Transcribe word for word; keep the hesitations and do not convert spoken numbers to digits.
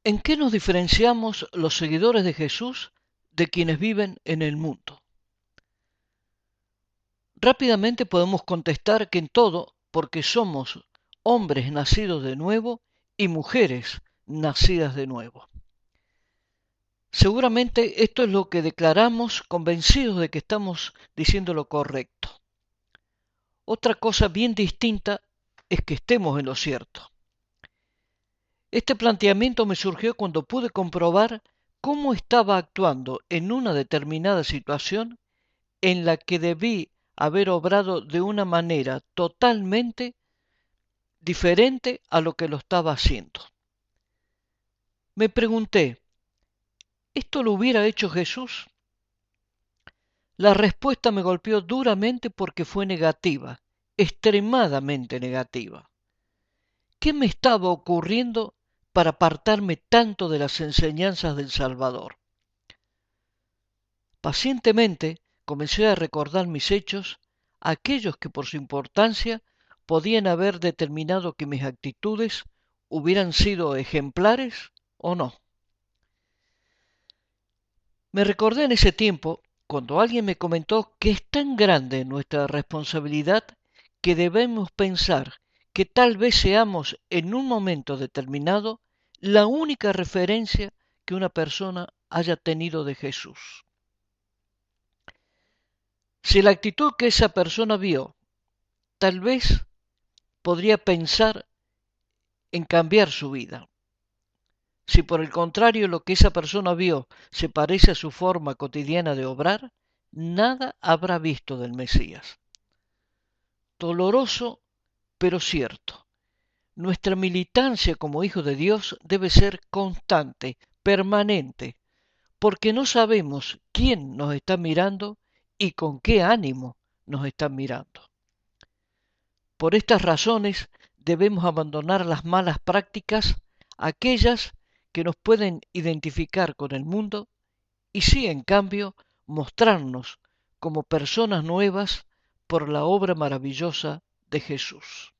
¿En qué nos diferenciamos los seguidores de Jesús de quienes viven en el mundo? Rápidamente podemos contestar que en todo, porque somos hombres nacidos de nuevo y mujeres nacidas de nuevo. Seguramente esto es lo que declaramos convencidos de que estamos diciendo lo correcto. Otra cosa bien distinta es que estemos en lo cierto. Este planteamiento me surgió cuando pude comprobar cómo estaba actuando en una determinada situación en la que debí haber obrado de una manera totalmente diferente a lo que lo estaba haciendo. Me pregunté, ¿esto lo hubiera hecho Jesús? La respuesta me golpeó duramente porque fue negativa, extremadamente negativa. ¿Qué me estaba ocurriendo para apartarme tanto de las enseñanzas del Salvador? Pacientemente comencé a recordar mis hechos, aquellos que por su importancia podían haber determinado que mis actitudes hubieran sido ejemplares o no. Me recordé en ese tiempo cuando alguien me comentó que es tan grande nuestra responsabilidad que debemos pensar que tal vez seamos en un momento determinado la única referencia que una persona haya tenido de Jesús. Si la actitud que esa persona vio, tal vez podría pensar en cambiar su vida. Si por el contrario lo que esa persona vio se parece a su forma cotidiana de obrar, nada habrá visto del Mesías. Doloroso, pero cierto. Nuestra militancia como hijos de Dios debe ser constante, permanente, porque no sabemos quién nos está mirando y con qué ánimo nos están mirando. Por estas razones debemos abandonar las malas prácticas, aquellas que nos pueden identificar con el mundo, y sí, en cambio, mostrarnos como personas nuevas por la obra maravillosa de Jesús.